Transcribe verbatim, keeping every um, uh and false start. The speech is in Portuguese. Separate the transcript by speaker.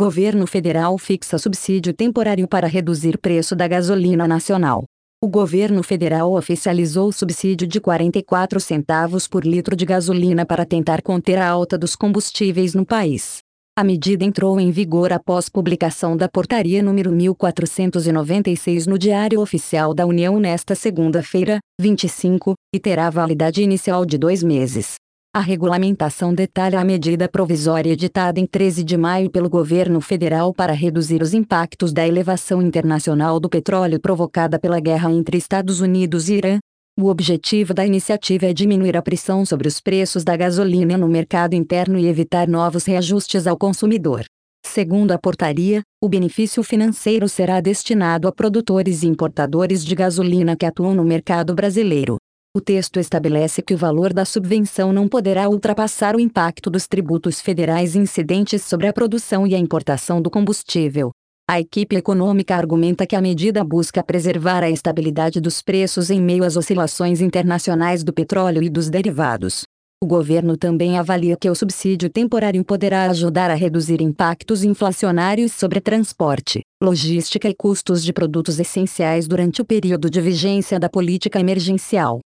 Speaker 1: Governo federal fixa subsídio temporário para reduzir preço da gasolina nacional. O governo federal oficializou o subsídio de quarenta e quatro centavos por litro de gasolina para tentar conter a alta dos combustíveis no país. A medida entrou em vigor após publicação da portaria número mil quatrocentos e noventa e seis no Diário Oficial da União nesta segunda-feira, vinte e cinco, e terá validade inicial de dois meses. A regulamentação detalha a medida provisória editada em treze de maio pelo governo federal para reduzir os impactos da elevação internacional do petróleo provocada pela guerra entre Estados Unidos e Irã. O objetivo da iniciativa é diminuir a pressão sobre os preços da gasolina no mercado interno e evitar novos reajustes ao consumidor. Segundo a portaria, o benefício financeiro será destinado a produtores e importadores de gasolina que atuam no mercado brasileiro. O texto estabelece que o valor da subvenção não poderá ultrapassar o impacto dos tributos federais incidentes sobre a produção e a importação do combustível. A equipe econômica argumenta que a medida busca preservar a estabilidade dos preços em meio às oscilações internacionais do petróleo e dos derivados. O governo também avalia que o subsídio temporário poderá ajudar a reduzir impactos inflacionários sobre transporte, logística e custos de produtos essenciais durante o período de vigência da política emergencial.